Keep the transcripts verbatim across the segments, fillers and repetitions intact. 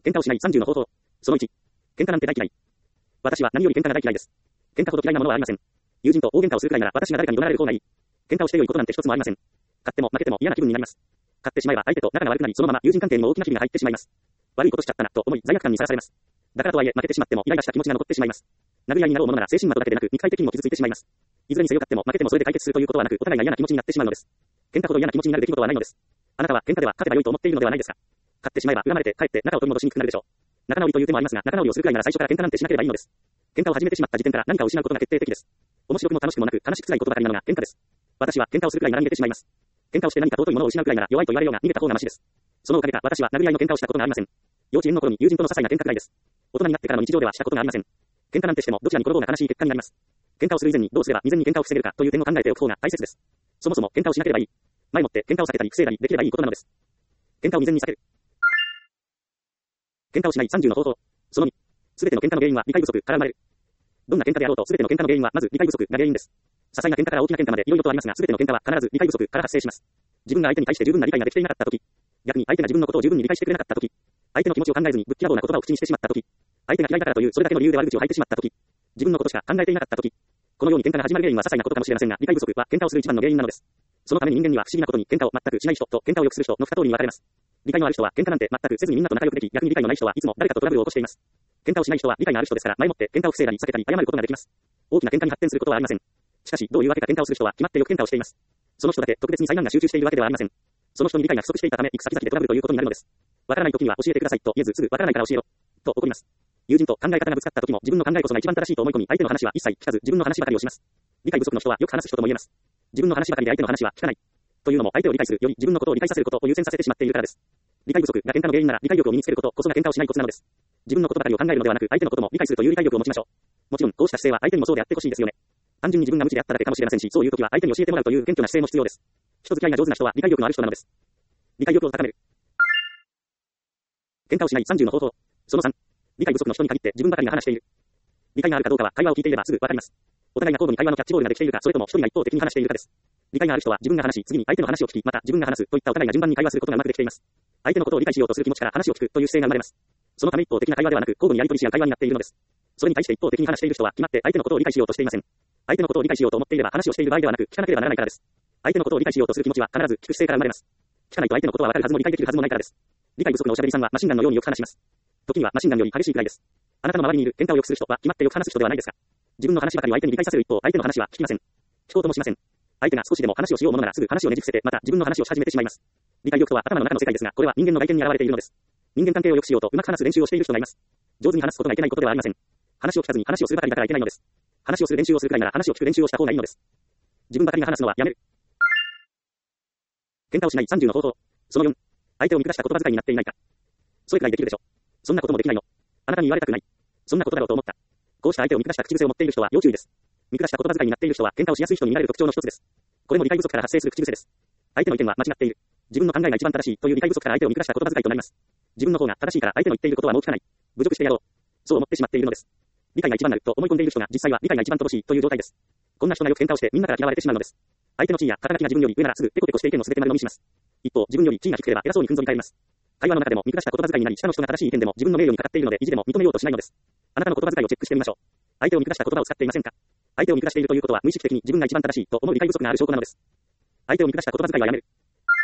喧嘩をしないさんじゅうの方法。そのいち。喧嘩なんて大嫌い。私は何より喧嘩が大嫌いです。喧嘩ほど嫌いなものはありません。友人と大喧嘩をするくらいなら私が誰かに怒鳴られる方がいい。喧嘩をして良いことなんて一つもありません。勝っても負けても嫌な気分になります。勝ってしまえば相手と仲が悪くなり、そのまま友人関係にも大きなひびが入ってしまいます。悪いことしちゃったなと思い罪悪感にさらされます。だからとはいえ負けてしまってもイライラした気持ちが残ってしまいます。殴り合いになろうものなら精神麻痺だけでなく肉体的にも傷ついてしまいます。いずれにせよ勝っても負けてもそれで解決するということはなく、お互いが嫌な気持ちになってしまうのです。喧嘩ほど嫌な気持ちになる出来事はないのです。あなたは喧嘩では勝てば良いと思っているのではないですか。勝ってしまえば恨まれて帰って仲を取り戻しにくくなるでしょう。仲直りという手もありますが、仲直りをするくらいなら最初から喧嘩なんてしなければいいのです。喧嘩を始めてしまった時点から何かを失うことが決定的です。面白くも楽しくもなく悲しく辛いことばかりなのが喧嘩です。私は喧嘩をするくらいなら逃げてしまいます。喧嘩をして何か尊いものを失うくらいなら弱いと言われようが逃げた方がマシです。そのおかげか私は殴り合いの喧嘩をしたことがありません。幼稚園の頃に友人との些細な喧嘩くらいです。大人になってからの日常ではしたことがありません。喧嘩なんてしてもどちらに転ぼうが悲しい結果になります。喧嘩をする以前にどうすれば未然に喧嘩を防げるかという点を考えておく方が大切です。そもそも喧嘩をしなければいい。前もって喧嘩を避けたり防いだりできればいいことなのです。喧嘩を未然に避ける。喧嘩をしないさんじゅうの方法。そのに。すべての喧嘩の原因は理解不足から生まれる。どんな喧嘩であろうとすべての喧嘩の原因はまず理解不足が原因です。些細な喧嘩から大きな喧嘩まで色々とありますが、すべての喧嘩は必ず理解不足から発生します。自分が相手に対して十分な理解ができていなかったとき、逆に相手が自分のことを十分に理解してくれなかったとき、相手の気持ちを考えずにぶっきらぼうな言葉を口にしてしまったとき、相手が嫌いだからというそれだけの理由で悪口を吐いてしまったとき、自分のことしか考えていなかったとき、このように喧嘩が始まる原因は些細なことかもしれませんが、理解不足は喧嘩をする一番の原因なのです。そのために人間には不思議なことに喧嘩を全くしない人と喧嘩をよくする人の二通りに分かれます。理解のある人は喧嘩なんて全くせずにみんなと仲良くでき、逆に理解のない人はいつも誰かとトラブルを起こしています。喧嘩をしない人は理解のある人ですから、前もって喧嘩を防いだり避けたり謝ることができます。大きな喧嘩に発展することはありません。しかし、どういうわけか喧嘩をする人は決まってよく喧嘩をしています。その人だけ特別に災難が集中しているわけではありません。その人に理解が不足していたため、行く先々でトラブルということになるのです。わからない時には教えてくださいと言えず、すぐわからないから教えろと怒ります。友人と考え方がぶつかった時も自分の考えこそが一番正しいと思い込み、相手の話は一切聞かず自分の話ばかりをします。理解不足の人はよく話す人とも言えます。自分の話ばかりで相手の話は聞かない。というのも相手を理解するより自分のことを理解させることを優先させてしまっているからです。理解不足が喧嘩の原因なら理解力を身につけることこそが喧嘩をしないコツなのです。自分のことばかりを考えるのではなく相手のことも理解するという理解力を持ちましょう。もちろんこうした姿勢は相手にもそうであってほしいですよね。単純に自分が無知であっただけかもしれませんし、そういう時は相手に教えてもらうという謙虚な姿勢も必要です。人付き合いが上手な人は理解力のある人なのです。理解力を高める。喧嘩をしないさんじゅうの方法。そのさん。理解不足の人に限って自分ばかりが話している。理解があるかどうかは会話を聞いていればすぐわかります。お互いが交互に会話のキャッチボールができているか、それとも一人が一方的に話しているかです。理解がある人は自分が話し、次に相手の話を聞き、また自分が話すといったお互いが順番に会話することがうまくできています。相手のことを理解しようとする気持ちから話を聞くという姿勢が生まれます。そのため一方的な会話ではなく、交互にやり取りし合う会話になっているのです。それに対して一方的に話している人は決まって相手のことを理解しようとしていません。相手のことを理解しようと思っていれば話をしている場合ではなく、聞かなければならないからです。相手のことを理解しようとする気持ちは必ず聞く姿勢から生まれます。聞かないと相手のことは分かるはずも理解できるはずもないからです。理解不足のおしゃべりさんはマシンガンのようによく話します。時にはマシンガンより激しいくらいです。あなたの周りにいる喧嘩をよくする人は決まってよく話す人ではないですか。自分の話ばかりを相手に理解させる一方、相手の話は聞きません。聞こうともしません。相手が少しでも話をしようものならすぐ話をねじ伏せて、また自分の話をし始めてしまいます。理解力とは頭の中の世界ですが、これは人間の外見に現れているのです。人間関係を良くしようとうまく話す練習をしている人がいます。上手に話すことがいけないことではありません。話を聞かずに話をするばかりだからいけないのです。話をする練習をするくらいなら話を聞く練習をした方がいいのです。自分ばかりが話すのはやめる。喧嘩をしないさんじゅうの方法。そのよん。相手を見下した言葉遣いになっていないか。それくらいできるでしょ。そんなこともできないの。あなたに言われたくない。そんなことだろうと思った。こうした相手を見下した口癖を持っている人は要注意です。見下した言葉遣いになっている人は喧嘩をしやすい人に見られる特徴の一つです。これも理解不足から発生する口癖です。相手の意見は間違っている。自分の考えが一番正しいという理解不足から相手を見下した言葉遣いとなります。自分の方が正しいから相手の言っていることはもう聞かない。侮辱してやろう。そう思ってしまっているのです。理解が一番なると思い込んでいる人が実際は理解が一番乏しいという状態です。こんな人がよく喧嘩をしてみんなから嫌われてしまうのです。相手の地位や肩書きが自分より上ならすぐテコテコしていても全て丸飲みします。一方、自分より地位が低ければ偉そうにふんぞり返ります。会話の中でも見下した言葉遣いになり、下の人が正しい意見でも自分の名誉にかかっているので意地でも認めようとしないのです。あなたの言葉遣いをチェックしてみましょう。相手を見下した言葉を使っていませんか。相手を見下しているということは無意識的に自分が一番正しいと思う理解不足がある証拠なのです。相手を見下した言葉遣いはやめる。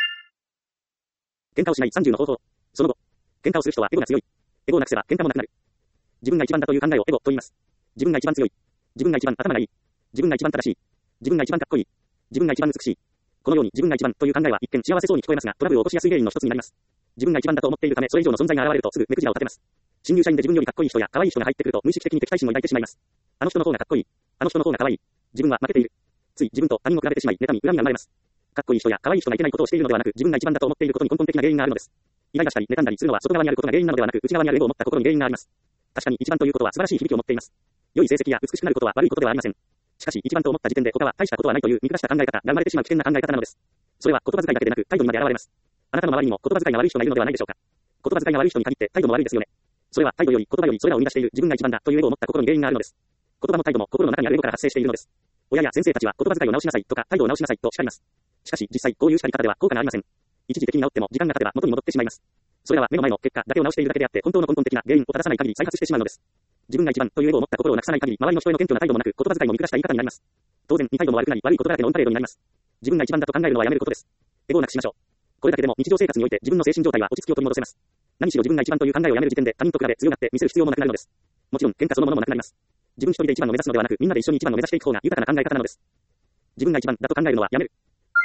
喧嘩をしないさんじゅうの方法。その後、喧嘩をする人はエゴが強い。エゴをなくせば喧嘩もなくなる。自分が一番だという考えをエゴと言います。自分が一番強い。自分が一番頭がいい。自分が一番正しい。自分が一番かっこいい。自分が一番美しい。このように自分が一番という考えは一見幸せそうに聞こえますが、トラブルを起こしやすい原因の一つになります。自分が一番だと思っているため、それ以上の存在が現れるとすぐ目くじらを立てます。新入社員で自分よりかっこいい人や可愛い人が入ってくると無意識的に敵対心を抱いてしまいます。あの人の方がかっこいい。あの人の方が可愛い。自分は負けている。つい自分と他人を比べてしまい、妬み、恨みが生まれます。かっこいい人や可愛い人がいけないことをしているのではなく、自分が一番だと思っていることに根本的な原因があるのです。イライラしたり、妬んだりするのは外側にあることが原因なのではなく、内側にあるエゴを持った心に原因があります。確かに一番ということは素晴らしい響きを持っています。良い成績や美しくなることは悪いことではありません。しかし一番と思った時点で他は大したことはないという見下した考え方が生まれてしまう危険な考え方なのです。それは言葉遣いだけでなく態度にまで現れます。あなたの周りにも言葉遣いが悪い人がいるのではないでしょうか。言葉遣いが悪い人に限って態度も悪いですよね。それは態度より言葉よりそれらを生み出している自分が一番だというエゴを持った心に原因があるのです。言葉も態度も心の中にあるエゴから発生しているのです。親や先生たちは言葉遣いを直しなさいとか態度を直しなさいと叱ります。しかし実際こういう叱り方では効果がありません。一時的に治っても時間が経てば元に戻ってしまいます。 それらは目の前の結果だけを直しているだけであって、本当の根本的な原因を正さない限り再発してしまうのです。自分が一番というエゴを持った心をなくさない限り、周りの人への謙虚な態度もなく、言葉遣いも見下した言い方になります。当然、二態度も悪くなり、悪いことだらけのオンパレードになります。自分が一番だと考えるのはやめることです。エゴをなくしましょう。これだけでも日常生活において自分の精神状態は落ち着きを取り戻せます。何しろ自分が一番という考えをやめる時点で他人と比べ強がって見せる必要もなくなるのです。もちろん喧嘩そのものもなくなります。自分一人で一番を目指すのではなく、みんなで一緒に一番を目指していく方が豊かな考え方なのです。自分が一番だと考えるのはやめる。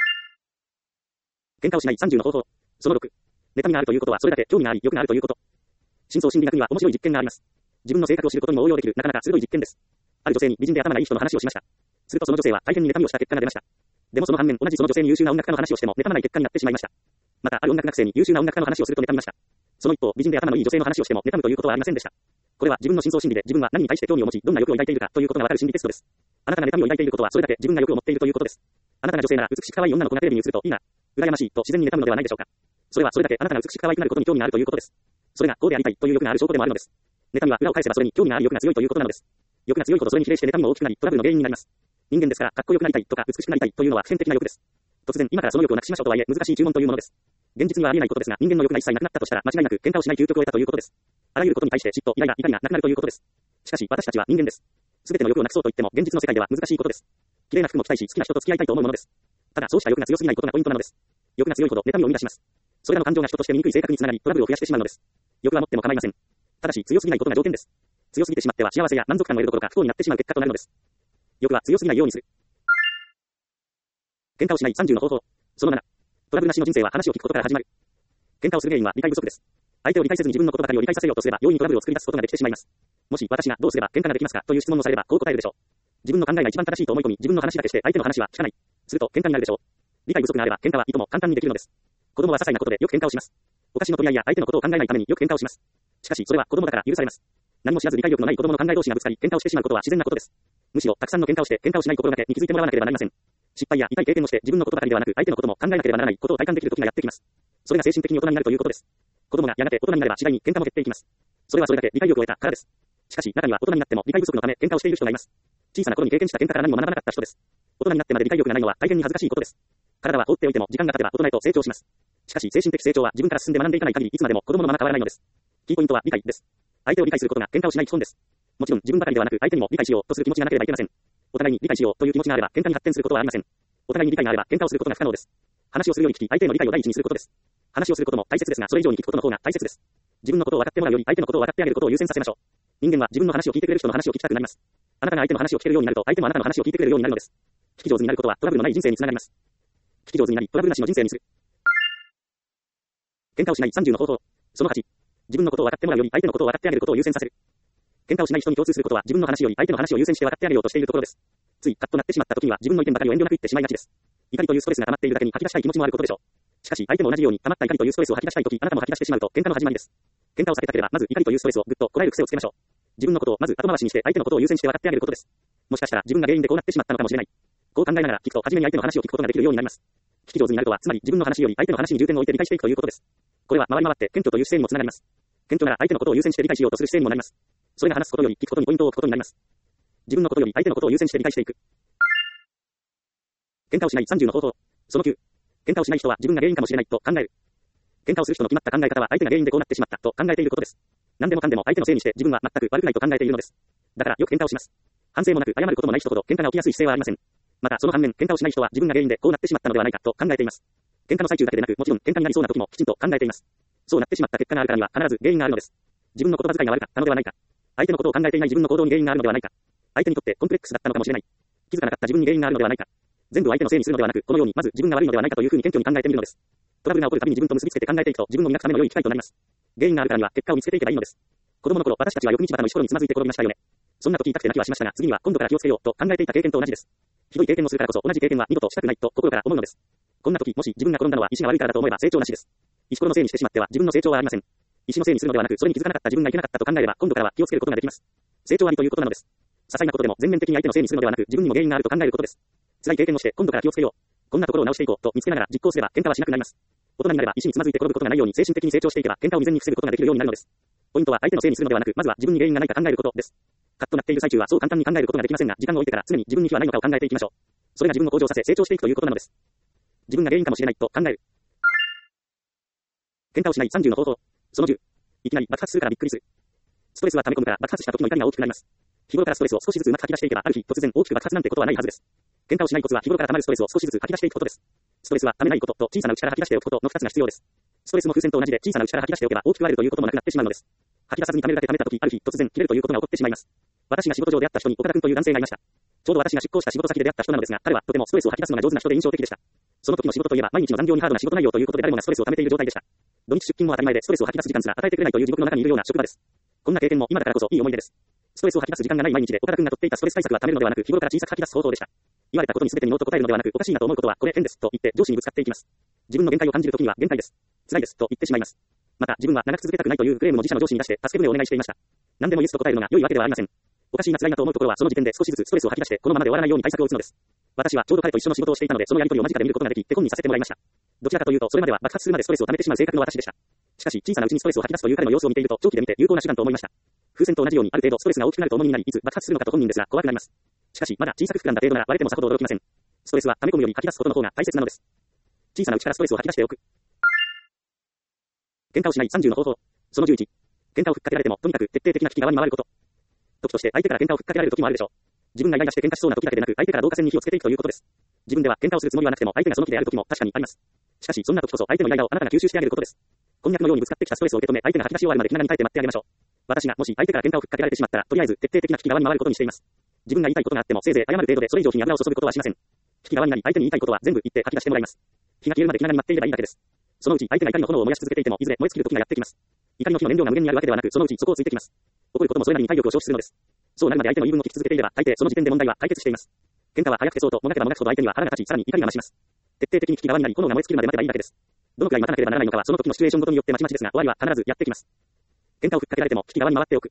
喧嘩をしないさんじゅうの方法。そのろく。妬みがあるということはそれだけ興味があり、欲があるということ。深層心理学には面白い実験があります。自分の性格を知ることにも応用できるなかなか鋭い実験です。ある女性に美人で頭がいい人の話をしました。するとその女性は大変に妬みをした結果が出ました。でもその反面、同じその女性に優秀な音楽家の話をしても妬まない結果になってしまいました。また、ある音楽学生に優秀な音楽家の話をすると妬みました。その一方、美人で頭のいい女性の話をしても妬むということはありませんでした。これは自分の深層心理で自分は何に対して興味を持ち、どんな欲を抱いているかということがわかる心理テストです。あなたが妬みを抱いていることはそれだけ自分が欲を持っているということです。あなたが女性なら美しく可愛い女の子がテレビに映るといいな、羨ましいと自然に妬むのではないでしょうか。それはそれだけあなたが美しく可愛くなることに興味があるということです。それがこうでありたいという欲がある証拠でもあるのです。妬みは裏を返せばそれに興味があり欲が強いということなのです。欲が強いほどそれに比例して妬みも大きくなりトラブルの原因になります。人間ですから、かっこよくなりたいとか美しくなりたいというのは普遍的な欲です。突然今からその欲をなくしましょうとはいえ難しい注文というものです。現実にはありえないことですが、人間の欲が一切なくなったとしたら間違いなく喧嘩をしない究極を得たということです。あらゆることに対して嫉妬、イライラ、怒りがなくなるということです。しかし私たちは人間です。すべての欲をなくそうと言っても現実の世界では難しいことです。綺麗な服も着たいし好きな人と付き合いたいと思うものです。ただそうした欲が強すぎないことがポイントなのです。欲が強いほど妬みを生み出します。それらの感情が人として醜い性格につながりトラブルを増やしてしまうのです。欲は持っても構いません。ただし強すぎないことが条件です。強すぎてしまっては幸せや満足感を得るどころか不幸になってしまう結果となるのです。欲は強すぎないようにする。喧嘩をしないさんじゅうの方法。そのなな。トラブルなしの人生は話を聞くことから始まる。喧嘩をする原因は理解不足です。相手を理解せずに自分のことばかりを理解させようとすれば容易にトラブルを作り出すことができてしまいます。もし私がどうすれば喧嘩ができますかという質問をされればこう答えるでしょう。自分の考えが一番正しいと思い込み自分の話だけして相手の話は聞かない。すると喧嘩になるでしょう。理解不足があれば喧嘩はいとも簡単にできるのです。子供は些細なことでよく喧嘩をします。お菓子の取り合いや相手のことを考えないためによく喧嘩をします。しかしそれは子供だから許されます。何も知らず理解力のない子供の考え同士がぶつかり喧嘩をしてしまうことは自然なことです。むしろたくさんの喧嘩をして喧嘩をしない心がけに気づいてもらわなければなりません。失敗や痛い経験をして自分のことばかりではなく相手のことも考えなければならないことを体感できる時がやってきます。それが精神的に大人になるということです。子供がやがて大人になれば次第に喧嘩も減っていきます。それはそれだけ理解力を得たからです。しかし中には大人になっても理解不足のため喧嘩をしている人がいます。小さな頃に経験した喧嘩から何も学ばなかった人です。大人になってまで理解力がないのは大変に恥ずかしいことです。体は放っておいても時間が経てば大人へと成長します。しかし精神的成長は自分から進んで学んでいかない限りいつまでも子供のまま変わらないのです。キーポイントは理解です。相手を理解することが喧嘩をしない基本です。もちろん自分ばかりではなく相手にも理解しようとする気持ちがなければいけません。お互いに理解しようという気持ちがあれば喧嘩に発展することはありません。お互いに理解があれば喧嘩をすることが不可能です。話をするように聞き相手への理解を第一にすることです。話をすることも大切ですがそれ以上に聞くことの方が大切です。自分のことを分かってもらうより相手のことを分かってあげることを優先させましょう。人間は自分の話を聞いてくれる人の話を聞きたくなります。あなたが相手の話を聞けるようになると相手もあなたの話を聞いてくれるようになるのです。聞き上手になることはトラブルのない人生につながります。聞き上手になりトラブルなしの人生にする。喧嘩をしないさんじゅうの方法。そのはち。自分のことを分かってもらうより相手のことを分かってあげることを優先させる。喧嘩をしない人に共通することは自分の話より相手の話を優先して分かってあげようとしているところです。ついカッとなってしまった時には自分の意見ばかりを遠慮なく言ってしまいがちです。怒りというストレスが溜まっているだけに吐き出したい気持ちもあることでしょう。しかし相手も同じように溜まった怒りというストレスを吐き出したい時あなたも吐き出してしまうと喧嘩の始まりです。喧嘩を避けたければまず怒りというストレスをぐっとこらえる癖をつけましょう。自分のことをまず後回しにして相手のことを優先して分かってあげることです。もしかしたら自分が原因でこうなってしまったのかもしれない。こう考えながら聞くと初めに相手の話を聞くことができるようになります。聞き上手になるとはつまり自分の話より相手の話に重点を置いて理解していくということです。これは回り回って謙虚という姿勢にもつながります。謙虚なら相手のことを優先して理解しようとする姿勢にもなります。それが話すことより聞くことにポイントを置くことになります。自分のことより相手のことを優先して理解していく。喧嘩をしないさんじゅうの方法。そのきゅう。喧嘩をしない人は自分が原因かもしれないと考える。喧嘩をする人の決まった考え方は相手が原因でこうなってしまったと考えていることです。何でもかんでも相手のせいにして自分は全く悪くないと考えているのです。だからよく喧嘩をします。反省もなく謝ることもない人ほど喧嘩が起きやすい姿勢はありません。またその反面喧嘩をしない人は自分が原因でこうなってしまったのではないかと考えています。喧嘩の最中だけでなくもちろん喧嘩になりそうな時もきちんと考えています。そうなってしまった結果があるからには必ず原因があるのです。自分の言葉遣いが悪かったのではないか。相手のことを考えていない自分の行動に原因があるのではないか。相手にとってコンプレックスだったのかもしれない。気づかなかった自分に原因があるのではないか。全部相手のせいにするのではなく、このようにまず自分が悪いのではないかというふうに謙虚に考えてみるのです。トラブルが起こるたびに自分と結びつけて考えていくと自分を磨くための良い機会となります。原因があるからには結果を見つけていけばいいのです。子供の頃、私たちはよく道端の石ころにつまずいて転びましたよね。そんな時痛くて泣きはしましたが、次には今度から気をつけようと考えていた経験と同じです。ひどい経験をするからこそ同じ経験は二度としたくないと心から思うのです。こんな時、もし自分が転んだのは石が悪いからだと思えば成長なしです。石ころのせいにしてしまっては自分の成長はありません。石のせいにするのではなく、それに気づかなかった自分がいけなかったと考えれば、今度からは気をつけることができます。成長ありということなのです。些細なことでも全面的に相手のせいにするのではなく、自分にも原因があると考えることです。辛い経験をして今度から気をつけよう。こんなところを直していこうと見つけながら実行すれば喧嘩はしなくなります。大人になれば石につまずいて転ぶことがないように精神的に成長していけば喧嘩を未然に防ぐことができるようになるのです。ポイントは相手のせいにするのではなく、まずは自分に原因がないか考えることです。カッとなっている最中はそう簡単に考えることができませんが、時間を置いてから常に自分に非はないのかを考えていきましょう。それが自分を向上させ成長していくということなのです。自分が原因かもしれないと考える。喧嘩をしないさんじゅうの方法。 そのじゅう。いきなり爆発するからびっくりする。ストレスは溜め込むから爆発した時の痛みが大きくなります。日頃からストレスを少しずつうまく吐き出していけば、ある日突然大きく爆発なんてことはないはずです。喧嘩をしないコツは日頃から溜まるストレスを少しずつ吐き出していくことです。ストレスは溜めないことと小さな内から吐き出しておくことのふたつが必要です。ストレスも風船と同じで小さな内から吐き出しておけば大きく割れるということもなくなってしまうのです。吐き出さずに溜めるだけ溜めた時、ある日突然切れるということが起こってしまいます。私が仕事上で会った人に岡田君という男性がいました。ちょうど私が出向した仕事先で出会った人なのですが、彼はとてもストレスを吐き出すのが上手な人で印象的でした。その時の仕事といえば毎日の残業にハードな仕事内容ということで誰もがストレスを溜めている状態でした。土日出勤も当たり前でストレスを吐き出す時間すら与えてくれないという地獄の中にいるような職場です。こんな経験も今だからこそいい思い出です。ストレスを吐き出す時間がない毎日で岡田君が取っていたストレス対策は溜めるのではなく日頃から小さく吐き出す方法でした。言われたことに全てにノーと答えるのではなくおかしいなと思うことはこれ変ですと言って上司にぶつかっていきます。自分の限界を感じるときには限界です。辛いですと言ってしまいます。また自分は長く続けたくないというクレームも自社の上司に出して助け舟をお願いしていました。何でもイエスと答えるのが良いわけではありません。おかしいな辛いなと思うところはその時点で少しずつストレスを吐き出してこのままで終わらないように対策を打つのです。私はちょうど彼と一緒の仕事をしていたのでそのやり取りを間近で見ることができ手本にさせてもらいました。どちらかというとそれまでは爆発するまでストレスを溜めてしまう性格の私でした。しかし小さなうちにストレスを吐き出すという彼の様子を見ていると長期で見て有効な手段と思いました。風船と同じようにある程度ストレスが大きくなると重荷になりいつ爆発するのかと本人ですが怖くなります。しかしまだ小さく膨らんだ程度なら割れてもさほど驚きません。ストレスは溜め込むより吐き出すことの方が大切なのです。小さなうちからストレスを吐き出しておく。喧嘩をしないさんじゅうの方法。そのじゅういち。喧嘩をふっかけられてもとにかく徹底的な危機側に回ること。時として相手から喧嘩をふっかけられる時もあるでしょう。自分がイライラして喧嘩しそうな時だけでなく相手から導火線に火をつけていくということです。自分では喧嘩をするつもりはなくても相手がその気である時も確かにあります。しかしそんな時こそ相手のイライラをあなたが吸収してあげることです。こんにゃくのようにぶつかってきたストレスを受け止め相手が吐き出し終わるまで気長に耐えて待ってあげましょう。私がもし相手から喧嘩をふっかけられてしまったらとりあえず徹底的な危機側に回ることにしています。自分が言いたいことがあってもせいぜい謝る程度でそれ以上火に油を注ぐことはしません。危機側になり相手に言いたいことは全部言って吐き出してもらいます。火が消えるまで気長に待っていればいいだけです。そのうち相手が怒りの炎を燃やし続けていてもいずれ燃え尽きる時がやってきます。怒りの火の燃料が無限にあるわけではなくそのうちそこをついてきます。起こることもそれなりに体力を消費するのです。そうなるまで相手の言い分を聞き続けていれば大抵その時点で問題は解決しています。喧嘩は早く消そうともがけばもがくほど相手には腹が立ちさらに怒りが増します。徹底的に危機側になり炎が燃え尽きるまで待てばいいだけです。どのくらい待たなければならないのかはその時のシチュエーションごとによってまちまちですが終わりは必ずやってきます。喧嘩をふっかけられても危機側に回っておく。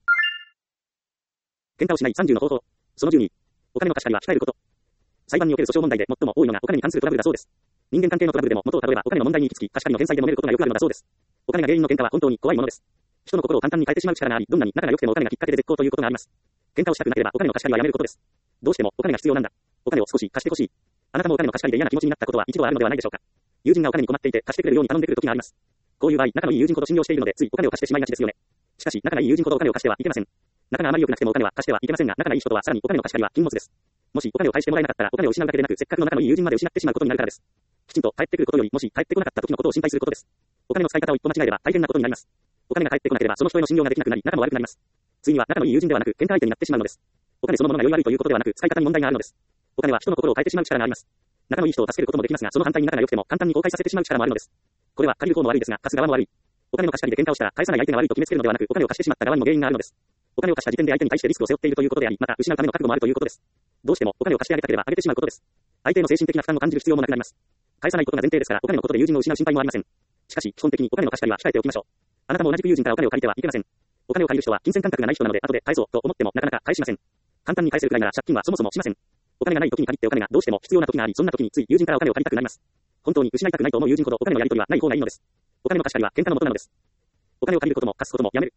喧嘩をしないさんじゅうの方法。そのじゅうに。お金の貸し借りは控えること。裁判における訴訟問題で最も多いのがお金に関するトラブルだそうです。人間関係のトラブルでも元をたどればお金の問題に行き着き貸し借りの返済で揉めることがよくあるのだそうです。お金が原因の喧嘩は本当に怖いものです。人の心を簡単に変えてしまう力があり、どんなに仲が良くてもお金がきっかけで絶好ということがあります。喧嘩をしたくなければお金の貸し借りはやめることです。どうしてもお金が必要なんだ。お金を少し貸してほしい。あなたもお金の貸し借りで嫌な気持ちになったことは一度はあるのではないでしょうか。友人がお金に困っていて貸してくれるように頼んでくる時があります。こういう場合、仲のいい友人ほど信用しているのでついお金を貸してしまいがちですよね。しかし仲がいい友人ほどお金を貸してはいけません。仲があまり良くなくてもお金は貸してはいけませんが、仲がいい人とはさらにお金の貸し借りは禁物です。もしお金を返してもらえなかったらお金を失うだけでなくせっかくの仲のいい友人まで失ってしまうことになるからです。きちんと返ってくることよりもし返ってこなかった時のことを心配することです。お金の使い方を一歩間違えれば大変なことになります。お金が返ってこなければその人への信用ができなくなり仲も悪くなります。ついには仲のいい友人ではなく喧嘩相手になってしまうのです。お金そのものが良い悪いということではなく使い方に問題があるのです。お金は人の心を変えてしまう力があります。仲のいい人を助けることもできますがその反対に仲が良くても簡単に崩壊させてしまう力もあるのです。これは借りる方も悪いですが貸す側も悪い。お金の貸し借りで喧嘩をしたら返さない相手が悪いと決めつけるのではなくお金を貸してしまった側にも原因があるのです。お金を貸した時点で相手に対してリスクを背負っているということであり、また失うための覚悟もあるということです。どうしてもお金を貸してあげたければあげてしまうことです。相手の精神的な負担を感じる必要もなくなります。返さないことが前提ですからお金のことで友人を失う心配もありません。しかし基本的にお金の貸し借りは控えておきましょう。あなたも同じく友人からお金を借りてはいけません。お金を借りる人は金銭感覚がない人なので後で返そうと思ってもなかなか返しません。簡単に返せるくらいなら借金はそもそもしません。お金がない時に限ってお金がどうしても必要な時があり、そんな時につい友人からお金を借りたくなります。本当に失いたくないと思う友人ほどお金のやり取りはない方がいいのです。お金の貸し借りは喧嘩の元なのです。お金を借りることも貸すこともやめる。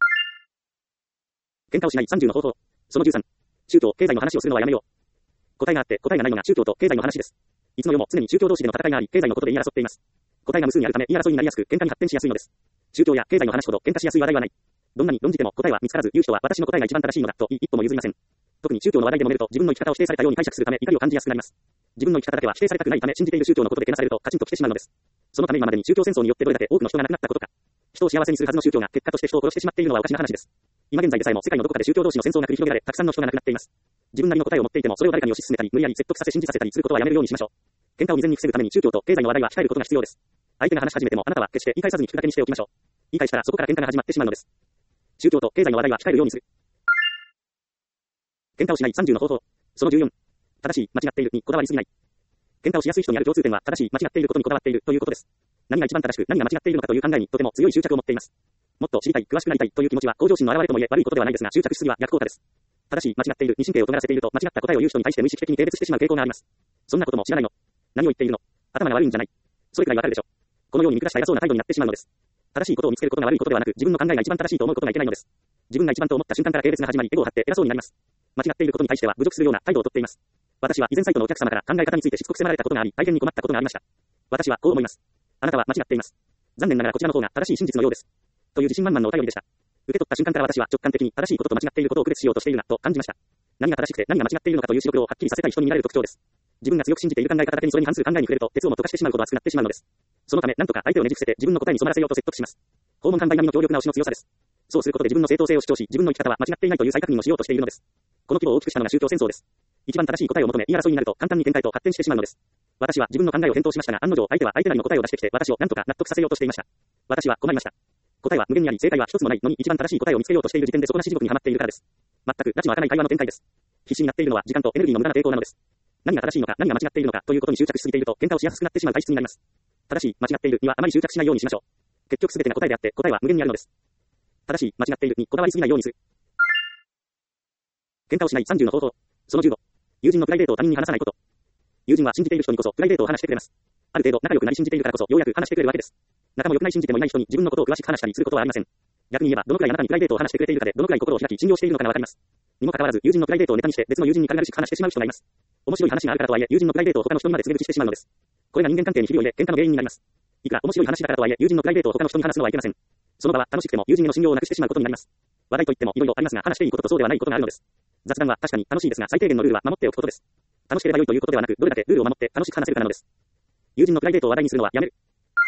喧嘩をしないさんじゅうの方法。そのじゅうさん。宗教、経済の話をするのはやめよう。答えがあって答えがないのが宗教と経済の話です。いつの世も常に宗教同士での戦いがあり、経済のことで言い争っています。答えが無数にあるため言い争いになりやすく喧嘩に発展しやすいのです。宗教や経済の話ほど喧嘩しやすい話題はない。どんなに論じても答えは見つからず言う人は私の答えが一番正しいのだと言い一歩も譲りません。特に宗教の話題で揉めると自分の生き方を否定されたように解釈するため怒りを感じやすくなります。自分の生き方だけは否定されたくないため信じている宗教のことでけなされるとカチンと来てしまうのです。そのため今までに宗教戦争によってどれだけ多くの人が亡くなったことか。人を幸せにするはずの宗教が結果として人を殺してしまっているのはおかしな話です。今現在でさえも世界のどこかで宗教同士の戦争が繰り広げられたくさんの人が亡くなっています。自分なりの答えを持っていてもそれを誰かに推し進めたり無理やり説得させ信じさせたりすることはやめるようにしましょう。喧嘩を未然に防ぐために宗教と経済の話題は控えることが必要です。相手が話し始めてもあなたは決して言い返さずに聞くだけにしておきましょう。言い返したらそこから喧嘩が始まってしまうのです。宗教と経済の話題は控えるようにする。喧嘩をしないさんじゅうの方法。そのじゅうよん。正しい、間違っているにこだわりすぎない。喧嘩をしやすい人にある共通点は正しい、間違っていることにこだわっているということです。何が一番正しく何が間違っているのかという考えにとても強い執着を持っています。もっと知りたい、詳しくなりたいという気持ちは向上心の表れとも言え悪いことではないですが執着しすぎは逆効果です。正しい、間違っているに神経を尖らせていると間違った答えを言う人に対して無意識的に軽蔑してしまう傾向があります。そんなことも知らないの。何を言っているの。頭が悪いんじゃない。それくらいわかるでしょ。このように見下した偉そうな態度になってしまうのです。正しいことを見つけることが悪いことではなく自分の考えが一番正しいと思うことがいけないのです。自分が一番と思った瞬間から軽蔑が始まりエゴを張って偉そうになります。間違っていることに対しては侮辱するような態度をとっています。私は以前サイトのお客様から考え方についてしつこく迫られたことがあり大変に困ったことがありました。私はこう思います。あなたは間違っています。残念ながらこちらの方が正しい真実のようです。 という自信満々のお便りでした。受け取った瞬間から私は直感的に正しいことと間違っていることを区別しようとしているなと感じました。何が正しくて何が間違っているのかという視力をはっきりさせたい人に見られる特徴です。自分が強く信じている考え方だけにそれに反する考えに触れると鉄をも溶かしてしまうほど熱くなってしまうのです。そのため何とか相手をねじ伏せて自分の答えに染まらせようと説得します。訪問販売並みの強力な推しの強さです。そうすることで自分の正当性を主張し、自分の生き方は間違っていないという再確認をしようとしているのです。この規模を大きくしたのが宗教戦争です。一番正しい答えを求め言い争いになると簡単に展開と発展してしまうのです。私は自分の考えを検討しましたが、案の定相手は相手なりの答えを出してきて私を何とか納得させようとしていました。私は困りました。答えは無限にあり正解は一つもないのに一番正しい答えを見つけようとしている時点で底なし地獄にはまっているからです。全く埒の明かない会話の展開です。必死になっているのは時間とエネルギーの無駄な抵抗なのです。何が正しいのか何が間違っているのかということに執着しすぎていると喧嘩をしやすくなってしまう体質になります。正しい間違っているにはあまり執着しないようにしましょう。結局すべてが答えであって答えは無限にあるのです。正しい間違っているにこだわりすぎないようにする。喧嘩をしないさんじゅうの方法。そのじゅうご。友人のプライベートを他人に話さないこと。友人は信じている人にこそプライベートを話してくれます。ある程度仲良くなり信じているからこそようやく話してくれるわけです。仲も良くない信じてもいない人に自分のことを詳しく話したりすることはありません。逆に言えばどのくらいあなたにプライベートを話してくれているかでどのくらい心を開き信用しているのかがわかります。にもかかわらず友人のプライベートをネタにして別の友人に軽々しく話してしまう人がいます。面白い話があるからとはいえ友人のプライベートを他の人にまで告げ口してしまうのです。これが人間関係にひびを入れ喧嘩の原因になります。いくら面白い話だからとはいえ友人のプライベートを他の人に話すのはいけません。その場は楽しくても友人への信用をなくしてしまうことになります。話題といってもいろいろありますが話していいこととそうではないことがあるのです。雑談は確かに楽しいですが最低限のルールは守っておくことです。楽しければ良いということではなくどれだけルールを守って楽しく話せるかなのです。友人のプライベートを話題にするのはやめる。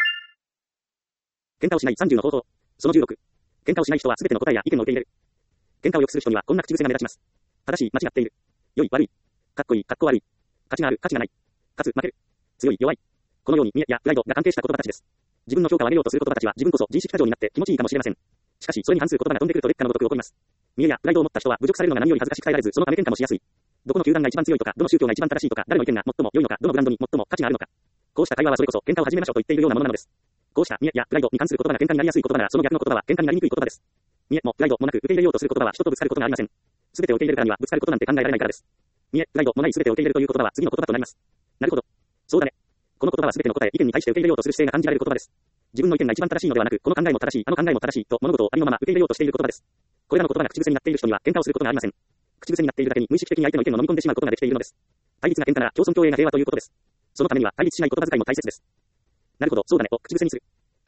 喧嘩をしないさんじゅうの方法。そのじゅうろく。喧嘩をしない人は全ての答えや意見を受け入れる。喧嘩を良くする人にはこんな口癖が目立ちます。正しい、間違っている。良い、悪い。かっこいい、かっこ悪い。価値がある、価値がない。勝つ、負ける。強い、弱い。このように見栄やプライドが関係した言葉たちです。自分の評価を上げようとする言葉たちは自分こそ自意識過剰になって気持ちいいかもしれません。しかしそれに反する言葉が飛んでくると劣化のごとく起こります。見栄やプライドを持った人は侮辱されるのが何より恥ずかしく耐えられずそのため喧嘩もしやすい。どこの球団が一番強いとか、どの宗教が一番正しいとか、誰の意見が最も良いのか、どのブランドに最も価値があるのか。こうした会話はそれこそ喧嘩を始めましょうと言っているようなものなのです。こうした見栄やプライドに関する言葉が喧嘩になりやすい言葉ならその逆の言葉は喧嘩になりにくい言葉です。見栄もプライドもなく受け入れようとする言葉は人とぶつかることがありません。すべてを受け入れるからにはぶつかることなんて考えられないからです。見栄、プライドもないすべてを受け入れるという言葉は次の言葉となります。なるほど。そうだね。この言葉はすべての答え、意見に対して受け入れようとする姿勢が感じられる言葉です。自分の意見が一番正しいのではなく、この考えも正しい、あの考えも正しいと物事をありのまま受け入れようとしている言葉です。これらの言葉が口癖になっている人には喧嘩をすることがありません。口癖になっているだけに無意識的に相手の意見を飲み込んでしまうことができているのです。対立が喧嘩なら共存共栄が平和ということです。そのためには対立しない言葉遣いも大切です。なるほど、そうだねと口癖にする。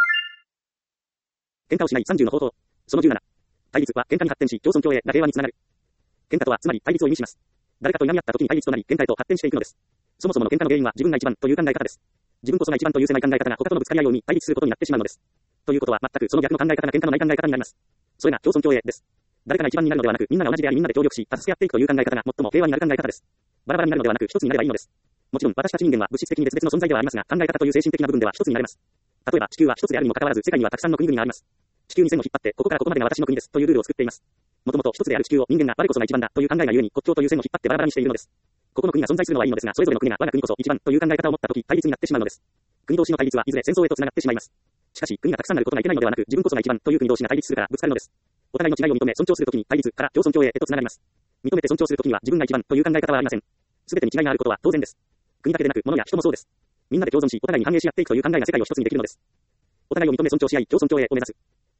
喧嘩をしないさんじゅうの方法。そのじゅうなな。対立は喧嘩に発展し共存共栄が平和につながる。喧嘩とはつまり対立を意味します。誰かと睨み合った時に対立となり喧嘩へと発展していくのです。そもそもの喧嘩の原因は自分が一番という考え方です。自分こそが一番という狭い考え方が他とのぶつかり合いを生み対立することになってしまうのです。ということは全くその逆の考え方が喧嘩のない考え方になります。それが共存共栄です。誰かが一番になるのではなく、みんなが同じでありみんなで協力し、助け合っていくという考え方が最も平和になる考え方です。バラバラになるのではなく一つになればいいのです。もちろん私たち人間は物質的に別々の存在ではありますが、考え方という精神的な部分では一つになれます。例えば地球は一つであるにもかかわらず世界にはたくさんの国々があります。地球に線を引っ張ってここからここまでが私の国ですというルールを作っています。もともと一つである地球を人間が我こそが一番だという考えがゆえに国境という線を引っ張ってバラバラにしているのです。ここの国が存在するのはいいのですが、それぞれの国が我が国こそ一番という考え方を持ったとき対立になってしまうのです。国同士の対立はいずれ戦争へとつながってしまいます。しかし国がたくさんなることがいけないのではなく、自分こそが一番という国同士が対立するからぶつかるのです。お互いの違いを認め尊重するときに対立から共存共栄へとつながります。認めて尊重するときには自分が一番という考え方はありません。すべてに違いがあることは当然です。国だけでなく物や人もそうです。みんなで共存し、お互いに反映し合っていくという考えが世界を一つにできるのです。お互いを認め尊重し合い、共存共栄を目指す。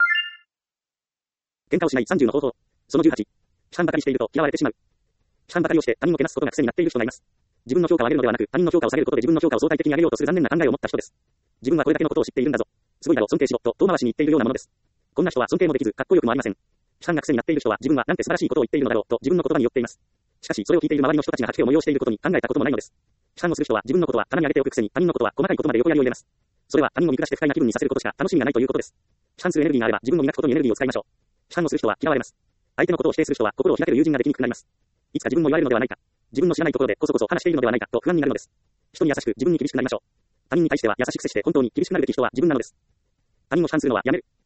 喧嘩をしないさんじゅうの方法。そのじゅうはち。批判ばかりしていると嫌われてしまう。批判ばかりをして他人をけなすことが癖になっている人がいます。自分の評価を上げるのではなく、他人の評価を下げることで自分の評価を相対的に上げようとする残念な考えを持った人です。自分はこれだけのことを知っているんだぞ。すごいだろ、尊敬しろと遠回しに言っているようなものです。こんな人は尊敬もできず、かっこよくもありません。批判が癖になっている人は自分はなんて素晴らしいことを言っているのだろうと自分の言葉によっています。しかしそれを聞いている周りの人たちが吐き気を催していることに考えたこともないのです。批判をする人は自分のことは棚に上げておくくせに他人のことは細かいことまで横やりを入れます。それは他人を見下して不快な気分にさせることしか楽しみがないということです。批判するエネルギーがあれば自分を磨くことにエネルギーを使いましょう。批判をする人は嫌われます。相手のことを否定する人は心を開ける友人ができにくくなります。いつか自分も言われるのではないか。自分の知らないところでこそこそ話しているのではないかと不安になるのです。人に優しく自分に厳しくなりましょう。他人に対しては優しく接して本当に厳しくなるべき人は自分なのです。他人を批判するのはやめる。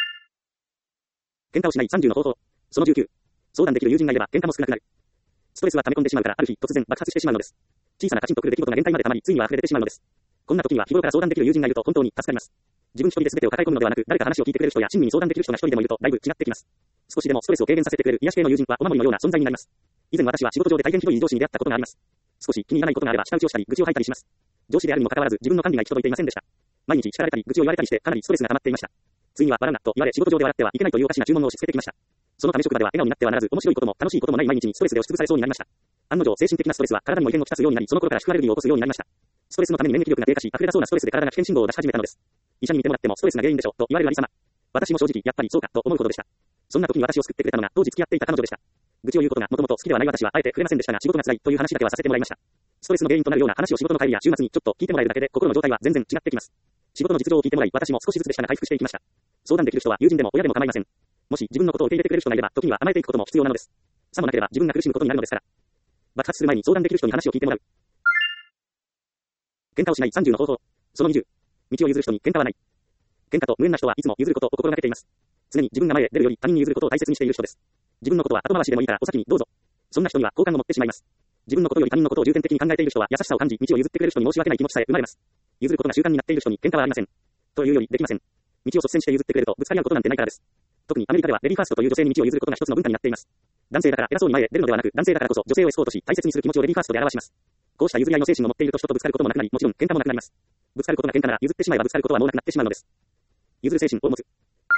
喧嘩をしないさんじゅうの方法。そのじゅうきゅう。相談できる友人がいれば喧嘩も少なくなる。ストレスは溜め込んでしまうからある日突然爆発してしまうのです。小さなカチンとくる出来事が限界までたまりついには溢れ出てしまうのです。こんな時には日頃から相談できる友人がいると本当に助かります。自分一人で全てを抱え込むのではなく、誰か話を聞いてくれる人や親身に相談できる人が一人でもいるとだいぶ違ってきます。少しでもストレスを軽減させてくれる癒し系の友人はお守りのような存在になります。以前私は仕事上で大変ひどい上司に出会ったことがあります。少し気に入らないことがあれば舌打ちをしたり愚痴を吐いたりします。上司であるにもかかわらず自分の管理が行き届いていませんでした。毎日叱られたり愚痴を言われたりしてかなりストレスが溜まっていました。ついには笑うなと言われ仕事上で笑ってはいけないというおかしな注文を押し付けてきました。そのため職場では笑顔になってはならず面白いことも楽しいこともない毎日にストレスで押しつぶされそうになりました。案の定精神的なストレスは体にも異変をきたすようになり、その頃から副アレルギーを起こすようになりました。ストレスのために免疫力が低下し、溢れ出そうなストレスで体が危険信号を出し始めたのです。医者に見てもらってもストレスが原因でしょうと言われるありさま。 私も正直、やっぱりそうか、と思うほどでした。そんな時に私を救ってくれたのが、当時付き合っていた彼女でした。愚痴を言うことがもともと好きではない私は、あえて触れませんでしたが、仕事が辛いという話だけはさせてもらいました。ストレスの原因となるような話を仕事の帰りや週末にちょっと聞いてもらえるだけで、心の状態は全然違ってきます。仕事の実情を聞いてもらい、私も少しずつでしたが回復していきました。相談できる人は友人でも親でも構いません。もし自分のことを受け入れてくれる人がいれば、時には甘えていくことも必要なのです。さもなければ自分が苦しむことになるのですから。爆発する前に相談できる人に話を聞いてもらう。喧嘩をしないさんじゅうの方法。そのにじゅう。道を譲る人に喧嘩はない。喧嘩と無縁な人はいつも譲ることを心がけています。常に自分が前へ出るより他人に譲ることを大切にしている人です。自分のことは後回しでもいいからお先にどうぞ。そんな人には好感を持ってしまいます。自分のことより他人のことを重点的に考えている人は優しさを感じ、道を譲ってくれる人に申し訳ない気持ちさえ生まれます。譲ることが習慣になっている人に喧嘩はありません。というよりできません。道を率先して譲ってくれるとぶつかり合うことなんてないからです。特にアメリカではレディーファーストという女性に道を譲ることが一つの文化になっています。男性だから偉そうに前へ出るのではなく、男性だからこそ女性をエスコートし大切にする気持ちをレディーファーストで表します。こうした譲り合いの精神を持っていると人とぶつかることもなくなり、もちろん喧嘩もなくなります。ぶつかることが喧嘩なら譲ってしまえばぶつかることはもうなくなってしまうのです。譲る精神を持つ。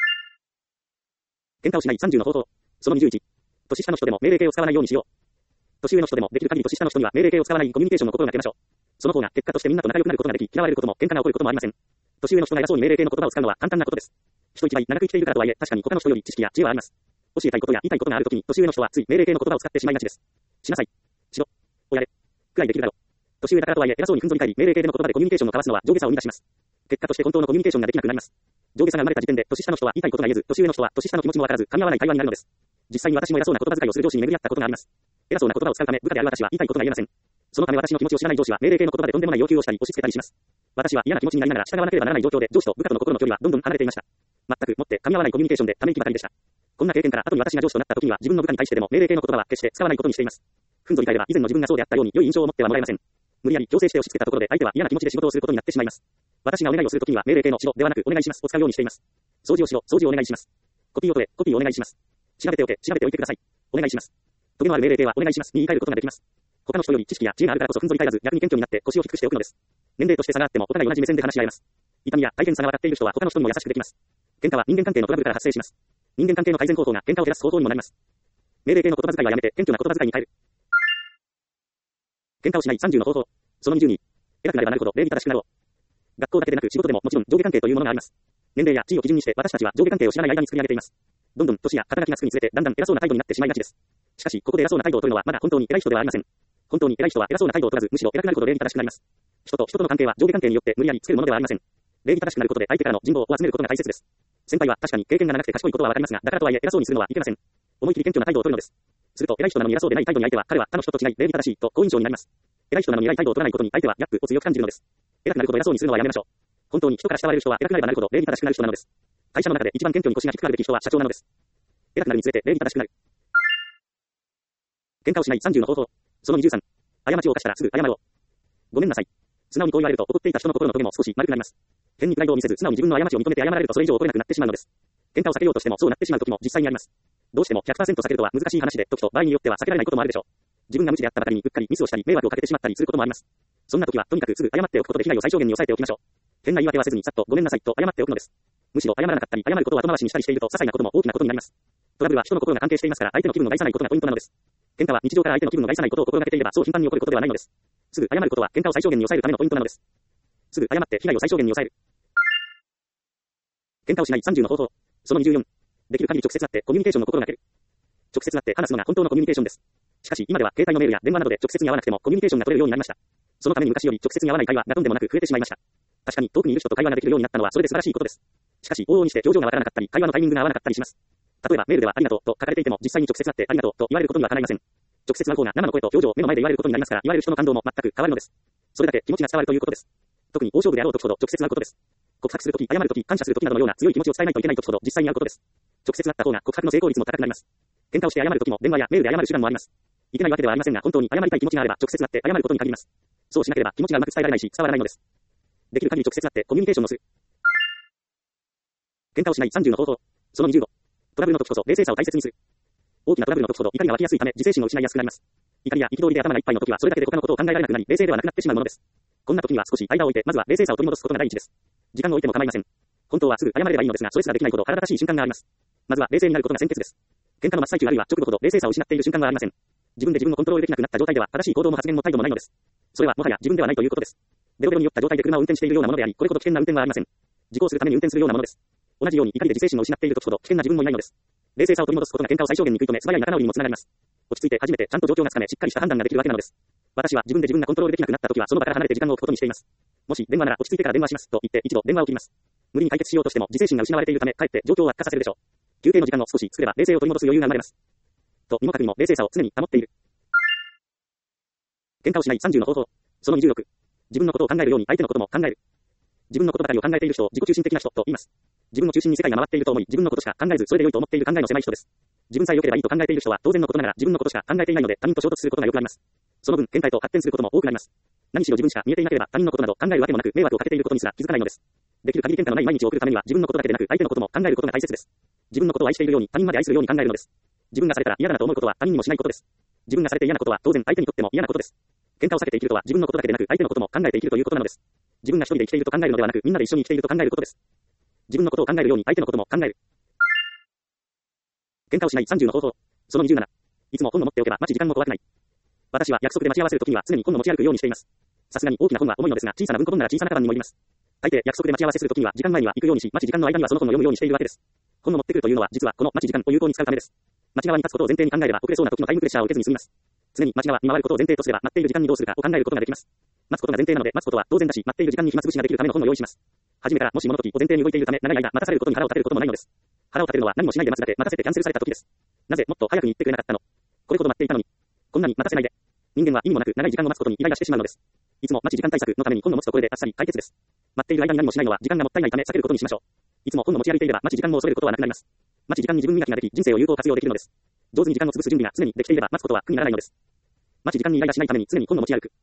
喧嘩をしないさんじゅうの方法。そのにじゅういち。年下の人でも命令形を使わないようにしよう。年上の人でもできる限り年下の人には命令形を使わないコミュニケーションを心がけましょう。その方が結果としてみんなと仲良くなることができ、嫌われることも喧嘩が起こることもありません。年上の人が偉そうに命令形の言葉を使うのは簡単なことです。人一倍長く生きているからとはいえ、確かに他の人より知識や知恵はあります。教えたいことや言いたいことがあるときに年上の人はつい命令形の言葉を使ってしまいがちです。しなさい。しろ。おやれ。くらいできるだろう。年上だからとはいえ偉そうにふんぞり返り命令形での言葉でコミュニケーションを交わすのは上下差を生み出します。結果として本当のコミュニケーションができなくなります。上下差が生まれた時点で年下の人は言いたいことが言えず、年上の人は年下の気持ちもわからず噛み合わない会話になるのです。実際に私も偉そうな言葉遣いをする上司に巡り合ったことがあります。偉そうな言葉を使うため部下である私は言いたいことが言えません。そのため私の気持ちを知らない上司は命令形の言葉でとんでもない要求をしたり押し付けたりします。私は嫌な気持ちになりながら従わなければならない状況で上司と部下との心の距離はどんどん離れていました。全くもって噛み合わないコミュニケーションでため息ばかりでした。こんな経験から後に私が上司となった時には自分の部下に対してでも命令形の言葉は決して使わないことにしています。ふんぞり返れば以前の自分がそうであったように良い印象を持ってはもらえません。無理やり強制して押し付けたところで相手は嫌な気持ちで仕事をすることになってしまいます。私がお願いをするときには命令形のしろではなくお願いしますを使うようにしています。掃除をしろ、掃除をお願いします。コピーを取れ、コピーをお願いします。調べておけ、調べておいてください。お願いします。トゲのある命令形はお願いしますに言い換えることができます。他の人より知識や知恵があるからこそふんぞり返らず逆に謙虚になって腰を低くしておくのです。年齢として差があってもお互い同じ目線で話し合います。痛みや大変さが分かっている人は他の人にも優しくできます。喧嘩は人間関係のトラブルから発生します。人間関係の改善方法が喧嘩を減らす方法にもなります。命令形の言葉遣いはやめて謙虚な言葉遣いに変える。喧嘩をしないさんじゅうの方法。そのにじゅうに。偉くなればなるほど礼儀正しくなろう。学校だけでなく仕事でももちろん上下関係というものがあります。年齢や地位を基準にして私たちは上下関係を知らない間に作り上げています。どんどん年や肩書きがつくにつれてだんだん偉そうな態度になってしまいがちです。しかしここで偉そうな態度を取るのはまだ本当に偉い人ではありません。本当に偉い人は偉そうな態度を取らずむしろ偉くなるほど礼儀正しくなります。人と人との関係は上下関係によって無理やり作るものではありません。礼儀正しくなることで相手からの人望を集めることが大切です。先輩は確かに経験が長くて賢いことはわかりますが、だからとはいえ偉そうにするのはいけません。思い切り謙虚な態度を取るのです。すると偉い人なのに偉そうでない態度に相手は彼は他の人と違い礼儀正しいと好印象になります。偉い人なのに偉い態度を取らないことに相手はギャップを強く感じるのです。偉くなるほど偉そうにするのはやめましょう。本当に人から慕われる人は偉くなればなるほど礼儀正しくなる人なのです。会社の中で一番謙虚に腰が低くなるべき人は社長なのです。偉くなるにつれて礼儀正しくなる。喧嘩をしないさんじゅうの方法。そのにじゅうさん。過ちを犯したらすぐ謝ろう。ごめんなさい。素直にこう言われると怒っていた人の心のトゲも少し丸くなります。変にプライドを見せず素直に自分の過ちを認めて謝られるとそれ以上怒れなくなってしまうのです。喧嘩を避けようとしてもそうなってしまう時も実際にあります。どうしても ひゃくパーセント 避けるとは難しい話で時と場合によっては避けられないこともあるでしょう。自分が無知であったばかりにうっかりミスをしたり迷惑をかけてしまったりすることもあります。そんな時はとにかくすぐ謝っておくことで被害を最小限に抑えておきましょう。変な言い訳はせずにさっとごめんなさいと謝っておくのです。むしろ謝らなかったり謝ることを後回しにしたりしていると些細なことも大きなことになります。トラブルは人の心が関係していますから相手の気分を害さないことがポイントなのです。喧嘩は日常から相手の気分を害さないことを心がけていればそう頻繁に起こることではないのです。すぐ謝ることは喧嘩を最小限に抑えるためのポイントなのです。すぐ謝って被害を最小限に抑える。喧嘩をしないさんじゅうの方法。そのにじゅうよん。できる限り直接会ってコミュニケーションを心がける。直接会って話すのが本当のコミュニケーションです。しかし今では携帯のメールや電話などで直接に会わなくてもコミュニケーションが取れるようになりました。そのために昔より直接に会わない会話がとんでもなく増えてしまいました。確かに遠くにいる人と会話ができるようになったのはそれで素晴らしいことです。しかし往々にして表情がわからなかったり会話のタイミングが合わなかったりします。例えばメールではありがとうと書かれていても実際に直接会ってありがとうと言われることにはかないません。直接会う方が生の声と表情を目の前で言われることになりますから言われる人の感動も全く変わるのです。それだけ気持ちが伝わるということです。特に大勝負であろう時ほど直接会うことです。告白するとき、謝るとき、感謝するときなどのような強い気持ちを伝えないといけないときほど実際に会うことです。直接会った方が告白の成功率も高くなります。喧嘩をして謝るときも電話やメールで謝る手段もあります。いけないわけではありませんが本当に謝りたい気持ちがあれば直接会って謝ることに限ります。そうしなければ気持ちがうまく伝えられないし伝わらないのです。できる限り直接会ってコミュニケーションをする。喧嘩をしないさんじゅうの方法。そのにじゅうご。トラブルの時こそ冷静さを大切にする。大きなトラブルの時ほど怒りが湧きやすいため自制心を失いやすくなります。怒りや憤りで頭がいっぱいの時はそれだけで他のことを考えられなくなり冷静ではなくなってしまうものです。こんな時には少し間を置いてまずは冷静さを取り戻すことが第一です。時間を置いても構いません。本当はすぐ謝れればいいのですがそれすらできないほど腹立たしい瞬間があります。まずは冷静になることが先決です。喧嘩の真っ最中あるいは直後ほど冷静さを失っている瞬間はありません。自分で自分をコントロールできなくなった状態では正しい行動も発言も態度もないのです。それはもはや自分ではないということです。ベロベロに酔った状態で車を運転しているようなものであり、これほど危険な運転はありません。事故をするために運転するようなものです。 同じように怒りで自制心を失っている時ほど危険な自分もいないのです。冷静さを取り戻すことが喧嘩を最小限に食い止め、素早い仲直りにもつながります。落ち着いて初めてちゃんと状況がつかめ、しっかりした判断ができるわけなのです。私は自分で自分がコントロールできなくなった時はその場から離れて時間を置くことにしています。もし電話なら落ち着いてから電話しますと言って一度電話を切ります。無理に解決しようとしても自制心が失われているため、かえって状況を悪化させるでしょう。休憩の時間を少し作れば冷静を取り戻す余裕が生まれます。と、にもかくにも冷静さを常に保っている。喧嘩をしないさんじゅうの方法。そのにじゅうろく。自分のことを考えるように相手のことも考える。自分のことばかりを考えている人を自己中心的な人と言います。自分の中心に世界が回っていると思い、自分のことしか考えず、それで良いと思っている考えの狭い人です。自分さえ良ければいいと考えている人は、当然のことながら自分のことしか考えていないので、他人と衝突することがよくあります。その分、喧嘩へと発展することも多くなります。何しろ自分しか見えていなければ、他人のことなど考えるわけもなく、迷惑をかけていることにすら気づかないのです。できる限り喧嘩のない毎日を送るためには、自分のことだけでなく、相手のことも考えることが大切です。自分のことを愛しているように、他人まで愛するように考えるのです。自分がされたら嫌だなと思うことは他人にもしないことです。自分がされて嫌なことは当然相手にとっても嫌なことです。喧嘩を避けて生きるとは自分のことだけでなく相手のことも考えて生きるということなのです。自分が一人で生きていると考えるのではなくみんなで一緒に生きていると考えることです。自分のことを考えるように相手のことも考える。喧嘩をしないさんじゅうの方法。そのにじゅうなな。いつも本を持っておけば待ち時間も怖くない。私は約束で待ち合わせるときには常に本を持ち歩くようにしています。さすがに大きな本は重いのですが小さな文庫本なら小さなカバンにもいります。大抵約束で待ち合わせするときには時間前には行くようにし、待ち時間の間にはその本を読むようにしているわけです。本を持ってくるというのは実はこの待ち時間を有効に使うためです。待ち側に立つことを前提に考えれば遅れそうな時のタイムプレッシャーを受けずに済みます。常に待ち側に回ることを前提とすれば待っている時間にどうするかを考えることができます。待つことが前提なので待つことは当然だし、待っている時間に暇つぶしができるための本を用意します。初めからもし物時を前提に動いているため長い間待たされることに腹を立てることもないのです。腹を立てるのは何もしないで待つだけ待たせてキャンセルされた時です。なぜもっと早くに言ってくれなかったの？これほど待っていたのに。こんなに待たせないで。人間は意味もなく長い時間を待つことにイライラしてしまうのです。いつも待ち時間対策のために本を持つとこれであっさり解決です。待っている間に何もしないのは時間がもったいないため避けることにしましょう。いつも本を持ち歩いていれば待ち時間を恐れることはなくなります。待ち時間に自分磨きができ人生を有効活用できるのです。上手に時間を潰す準備が常にできていれば待つことは苦にならないのです。待ち時間にイライラしないために常に本を持ち歩く。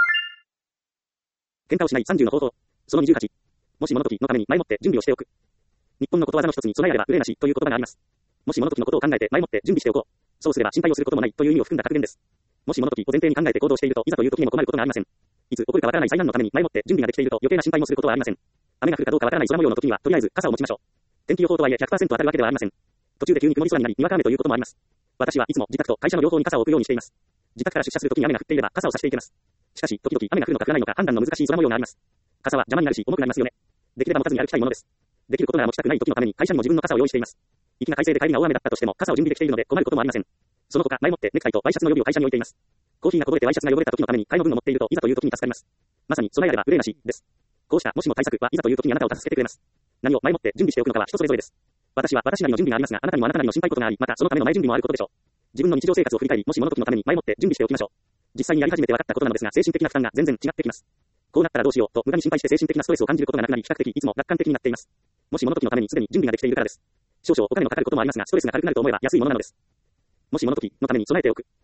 喧嘩をしないさんじゅうの方法。そのにじゅうはち。もし物時のために前もって準備をしておく。日本のことわざの一つに備えあれば憂いなしという言葉があります。もし物時のことを考えて前もって準備しておこう。そうすれば心配をすることもないという意味を含んだ格言です。もし物時を前提に考えて行動しているといざという時にも困ることがありません。いつ起こるかわからない災難のために前もって準備ができていると余計な心配もすることはありません。雨が降るかどうかわからない空模様の時にはとりあえず傘を持ちましょう。天気予報とはいえ ひゃくパーセント 当たるわけではありません。途中で急に曇り空になりにわか雨ということもあります。私はいつも自宅と会社の両方に傘を置くようにしています。自宅から出社するときに雨が降っていれば傘を差していけます。しかし時々雨が降るのか降らないのか判断の難しい空模様があります。傘は邪魔になるし重くなりますよね。できれば持たずに歩きたいものです。できることなら持ちたくない時のために会社にも自分の傘を用意しています。粋な快晴で帰りが大雨だったとしても傘を準備できているので困ることもありません。その他前もってネクタイとワイシャツの予備を会社に置いています。コーヒーがこぼれてワイシャツが汚れた時のために替えの分を持っているといざという時に助かります。まさに備えあれば憂いなしです。こうしたもしも対策はいざという時にあなたを助けてくれます。何を前もって準備しておくのかは人それぞれです。私は私なりの準備がありますが、あなたにもあなたなりの心配事があり、またそのための前準備もあることでしょう。自分の日常生活を振り返り、もし物時のために前もって準備しておきましょう。実際にやり始めて分かったことなのですが、精神的な負担が全然違ってきます。こうなったらどうしようと無駄に心配して精神的なストレスを感じることがなくなり、比較的いつも楽観的になっています。もし物時のためにすでに準備ができているからです。少々お金のかかることもありますが、ストレスが軽くなると思えば安いものなのです。もし物時のために備えておく。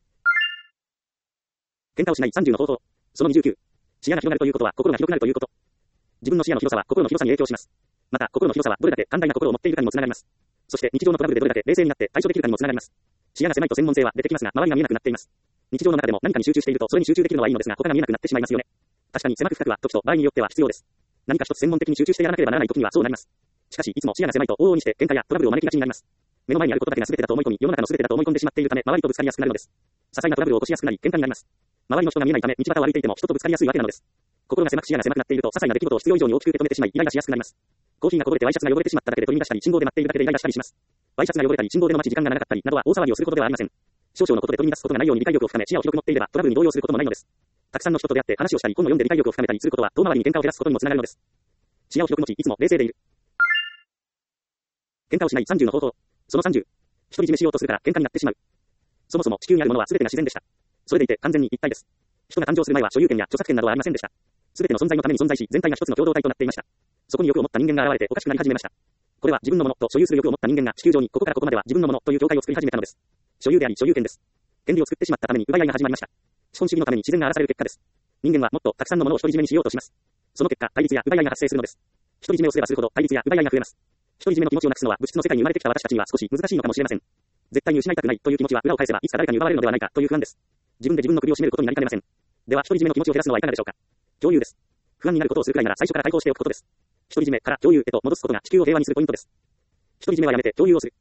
喧嘩をしないさんじゅうの方法。そのにじゅうきゅう。視野が広がるということは心が広くなるということ。自分の視野の広さは心の広さに影響します。また心の広さはどれだけ寛大な心を持っているかにもつながります。そして日常のトラブルでどれだけ冷静になって対処できるかにもつながります。視野が狭いと専門性は出てきますが、周りが見えなくなっています。日常の中でも何かに集中しているとそれに集中できるのはいいのですが、他が見えなくなってしまいますよね。確かに狭く深くは時と場合によっては必要です。何か一つ専門的に集中してやらなければならない時にはそうなります。しかしいつも視野が狭いと往々にして喧嘩やトラブルを招きがちになります。目の前にあることだけが全てだと思い込み、世の中の全てだと思い込んでしまっているため、周りとぶつかりやすくなるのです。些細なトラブルを起こしやすくなり、喧嘩になります。周りの人が見えないため、道端を歩いていても人とぶつかりやすいわけなのです。心が狭く視野が狭くなっていると、些細な出来事を必要以上に大きく受け止めてしまい、イライラしやすくなります。コーヒーがこぼれてワイシャツが汚れてしまっただけで取り乱したり、信号で待っているだけでイライラしたりします。ワイシャツが汚れたり、信号での待ち時間が長かったりなどは大騒ぎをすることではありません。少々のことで取り乱すことがないように理解力を深め、視野を広く持っていればトラブルに動揺することもないのです。たくさんの人と出会って話をしたり、本を読んで理解力を深めたりすることは、遠回りに喧嘩を減らすことにもつながるのです。視野を広く持ち、いつも冷静でいる。喧嘩をしないさんじゅうの方法。そのさんじゅう。独り占めしようとするから喧嘩になってしまう。そもそも地球にあるものは全てが自然でした。それでいて完全に一体です。人が誕生する前は所有権や著作権などはありませんでした。全ての存在のために存在し、全体が一つの共同体となっていました。そこに欲を持った人間が現れておかしくなり始めました。これは自分のものと所有する欲を持った人間が地球上にここからここまでは自分のものという境界を作り始めたのです。所有であり所有権です。権利を作ってしまったために奪い合いが始まりました。資本主義のために自然が荒らされる結果です。人間はもっとたくさんのものを独り占めにしようとします。その結果、対立や奪い合いが発生するのです。独り占めをすればするほど対立や奪い合いが増えます。独り占めの気持ちをなくすのは物質の世界に生まれてきた私たちには少し難しいのかもしれません。絶対に失いたくないという気持ちは裏を返せばいつか誰かに奪われるのではないかという不安です。自分で自分の首を絞めることになりかねません。では独り占めの気持ちを減らすのはいかがでしょうか。共有です。不安になることをするくらいなら最初から対抗しておくことです。独り占めから共有へと戻すことが地球を平和にするポイントです。独り占めはやめて共有をする。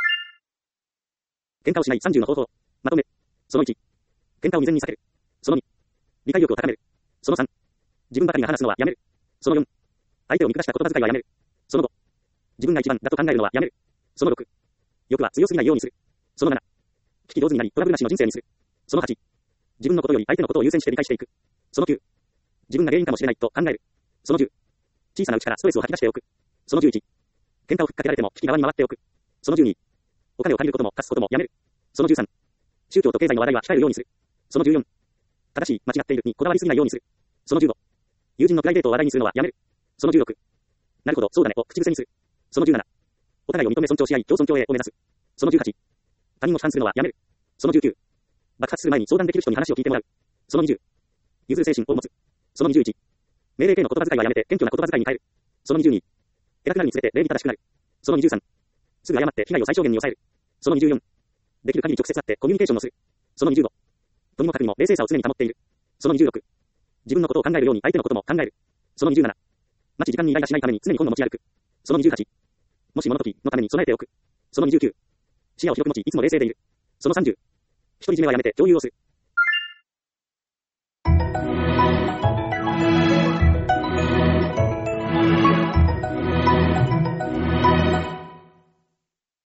喧嘩をしないさんじゅうの方法。まとめ。そのいち。喧嘩を未然に避ける。そのに。理解力を高める。そのさん。自分ばかりが話すのはやめる。そのよん。相手を見下した言葉遣いはやめる。そのご。 自分が一番だと考えるのはやめる。そのろく。欲は強すぎないようにする。そのなな。聞き上手になりトラブルなしの人生にする。そのはち。自分のことより相手のことを優先して理解していく。そのきゅう。自分が原因かもしれないと考える。そのじゅう。小さなうちからストレスを吐き出しておく。そのじゅういち。喧嘩をふっかけられても聞き側に回っておく。そのじゅうに。お金を借りることも貸すこともやめる。そのじゅうさん。宗教と経済の話題は控えるようにする。そのじゅうよん。正しい、間違っているにこだわりすぎないようにする。そのじゅうご。友人のプライベートを話題にするのはやめる。そのじゅうろく。なるほど、そうだねを口癖にする。そのじゅうなな。お互いを認め尊重し合い、共存共栄を目指す。そのじゅうはち。他人を批判するのはやめる。そのじゅうきゅう。爆発する前に相談できる人に話を聞いてもらう。そのにじゅう。譲る精神を持つ。そのにじゅういち。命令系の言葉遣いはやめて謙虚な言葉遣いに変える。そのにじゅうに。偉くなるにつれて礼儀正しくなる。そのにじゅうさん。すぐ謝って被害を最小限に抑える。そのにじゅうよん。できる限り直接会ってコミュニケーションをする。そのにじゅうご。とにもかくにも冷静さを常に保っている。そのにじゅうろく。自分のことを考えるように相手のことも考える。そのにじゅうなな。待ち時間にイライラしないために常に本を持ち歩く。そのにじゅうはち。もしもの時のために備えておく。そのにじゅうきゅう。視野を広く持ち、いつも冷静でいる。そのさんじゅう。独り占めはやめて共有をする。